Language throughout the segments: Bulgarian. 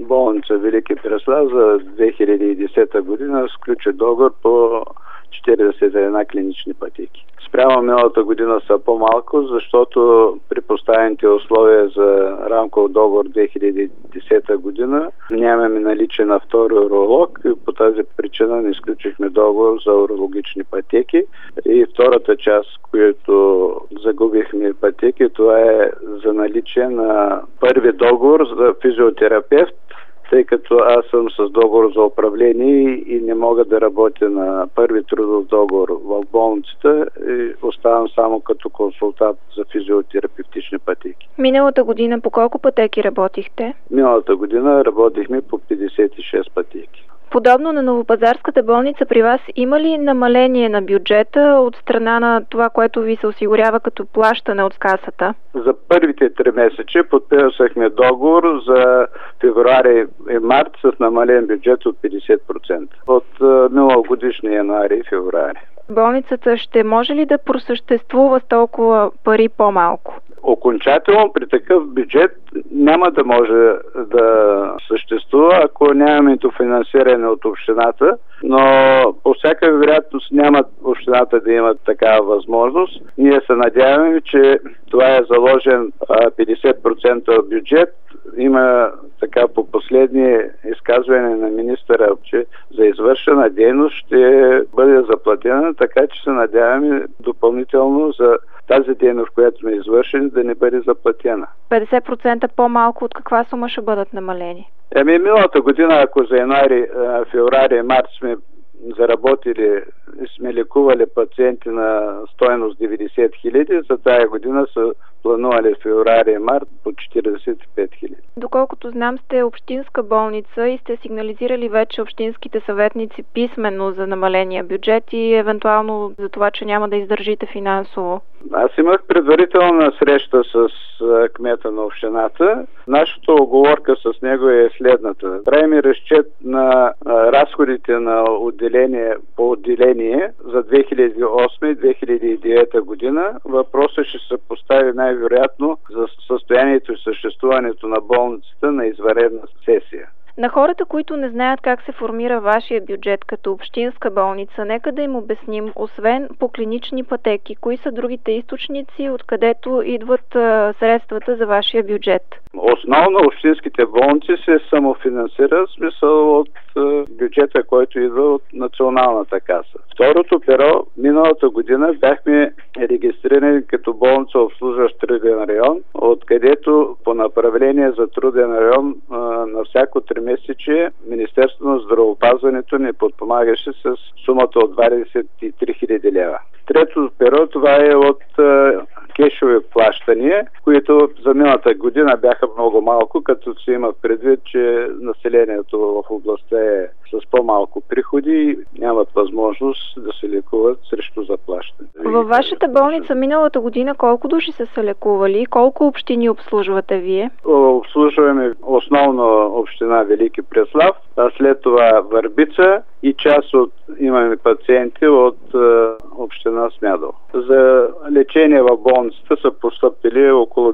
болница Велики Преслав за 2010 година сключи договор по 41 клинични пътеки. Спрямо миналата година са по-малко, защото при поставените условия за рамков договор 2010 година нямаме наличие на втори уролог и по тази причина не изключихме договор за урологични пътеки. И втората част, която загубихме пътеки, това е за наличие на първи договор за физиотерапевт, тъй като аз съм с договор за управление и не мога да работя на първи трудов договор в болницата и оставам само като консултант за физиотерапевтични пътеки. Миналата година по колко пътеки работихте? Миналата година работихме по 56 пътеки. Подобно на Новопазарската болница, при вас има ли намаление на бюджета от страна на това, което ви се осигурява като плащане от касата? За първите 3 месеца подписахме договор за февруари и март с намален бюджет от 50%. От миналогодишния януари и февруари. Болницата ще може ли да просъществува с толкова пари по-малко? Окончателно при такъв бюджет няма да може да съществува, ако нямаме финансиране от общината, но по всяка вероятност няма общината да има такава възможност. Ние се надяваме, че това е заложен 50% бюджет. Има така по последни изказване на министъра, че за извършена дейност ще бъде заплатена, така че се надяваме допълнително за тази дейност, която сме извършили, да не бъде заплатена. 50% по-малко от каква сума ще бъдат намалени? Миналата година, ако за януари, февруари и март сме заработили и сме лекували пациенти на стойност 90 хиляди, за тая година са планували февруари и март по 45 хиляди. Доколкото знам, сте общинска болница и сте сигнализирали вече общинските съветници писменно за намаления бюджет и евентуално за това, че няма да издържите финансово. Аз имах предварителна среща с кмета на общината. Нашата оговорка с него е следната. Правим разчет на разходите на отделение по отделение за 2008 и 2009 година. Въпросът ще се постави най-вероятно за състоянието и съществуването на болницата на извънредна сесия. На хората, които не знаят как се формира вашия бюджет като общинска болница, нека да им обясним, освен по клинични пътеки, кои са другите източници, откъдето идват средствата за вашия бюджет? Основно общинските болници се самофинансират, в смисъл от бюджета, който идва от Националната каса. Второто перо, миналата година бяхме регистрирани като болница обслужващ труден район, откъдето по направление за труден район на всяко 3-месечие Министерството на здравеопазването ни подпомагаше с сумата от 23 000 лева. Трето перо, това е от кешови плащания, които за миналата година бяха много малко, като се има предвид, че населението в областта е с по-малко приходи и нямат възможност да се лекуват срещу заплащане. Във вашата болница миналата година колко души са се лекували? Колко общини обслужвате вие? Обслужваме основно община Велики Преслав, а след това Върбица и част от имаме пациенти от община Смядово. За лечение в болницата са постъпили около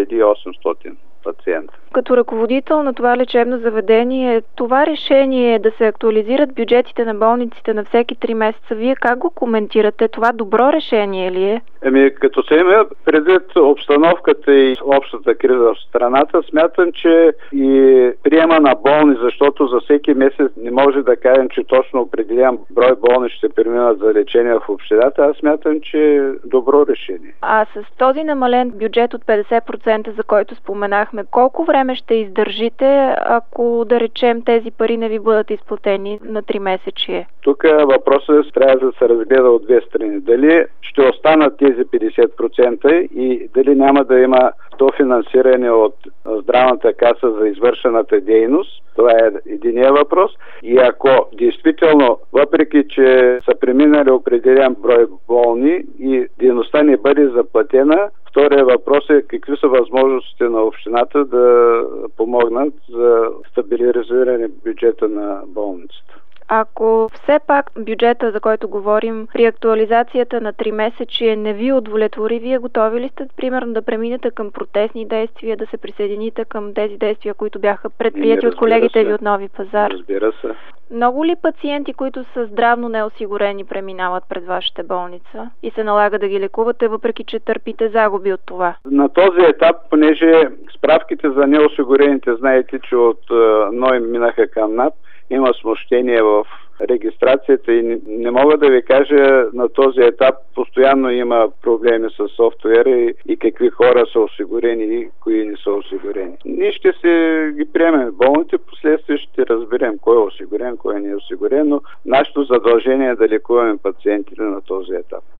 2800 пациента. Като ръководител на това лечебно заведение, това решение да се актуализират бюджетите на болниците на всеки 3 месеца, вие как го коментирате? Това добро решение ли е? Като се има предвид обстановката и общата криза в страната, смятам, че и приема на болни, защото за всеки месец не може да кажем, че точно определен брой болни ще преминат за лечение в общината. Аз смятам, че е добро решение. А с този намален бюджет от 50%, за който споменахме, колко време ще издържите, ако да речем тези пари не ви бъдат изплатени на 3 месечие? Тук въпросът трябва да се разгледа от две страни. Дали ще останат тези 50% и дали няма да има то финансиране от здравната каса за извършената дейност. Това е единия въпрос. И ако действително, въпреки че са преминали определен брой болни и дейността не бъде заплатена, втория въпрос е какви са възможностите на общината да помогнат за стабилизиране бюджета на болницата. Ако все пак бюджета, за който говорим, при актуализацията на 3 месече не ви удовлетвори, вие готови ли сте, примерно, да преминете към протестни действия, да се присъедините към тези действия, които бяха предприяти от колегите ви от Нови пазар? Разбира се. Много ли пациенти, които са здравно неосигурени, преминават пред вашата болница и се налага да ги лекувате, въпреки че търпите загуби от това? На този етап, понеже справките за неосигурените, знаете, че от НОИ минаха към НАП, има смущение в регистрацията и не мога да ви кажа на този етап, постоянно има проблеми с софтуера и какви хора са осигурени и кои не са осигурени. Ние ще се ги приемем в болните, последствие ще разберем кой е осигурен, кой не е осигурен, но нашето задължение е да лекуваме пациентите на този етап.